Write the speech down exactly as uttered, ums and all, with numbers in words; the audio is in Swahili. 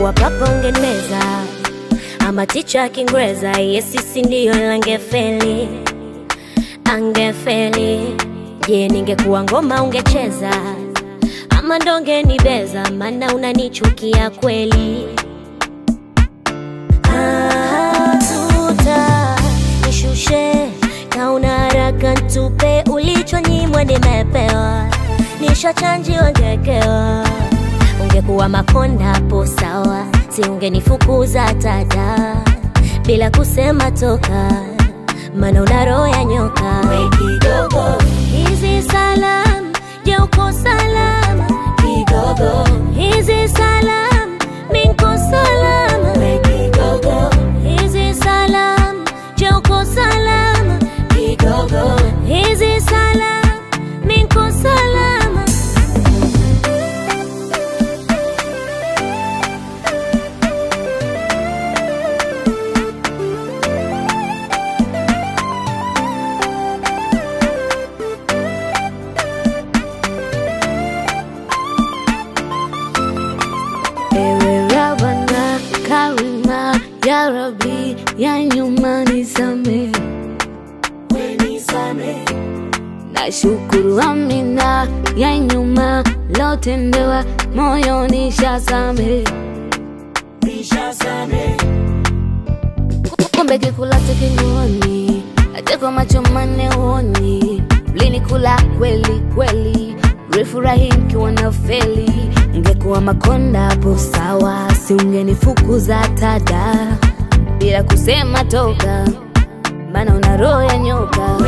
Ungekuwa papa ungenimeza, ama ticha Kiingereza, yes sisi ndio langefeli, angefeli. Je, ningekuwa ngoma ungecheza, ama ndonge nibeza, mana unanichukia kweli. Ah, tuta nishushe, kauna haraka ntupe, ulichonyimwa nimepewa, nishachanjiwa ngekewa. Ungekuwa Makonda hapo sawa, si ungenifukuza tada, bila kusema toka, mana una roho ya nyoka. We kidogo, hizi salam, je uko salama? Kidogo, hizi salam, minko salama? We kidogo, hizi salam, je uko salama? Kidogo, hizi salam, minko salama? Ewe Rabbana Karima, ya Rabbi, ya nyuma nisame, We nisame, nashukuru amina, ya nyuma lotendewa, moyo nishasame, nishasame. kumbe kikulacho kinguoni, hata kwa macho manne uoni. Mlinikula kweli kweli, mlifurahi mkiwa na feli. Ungekuwa Makonda hapo sawa, si ungenifukuza tada, bila kusema toka, maana una roho ya nyoka.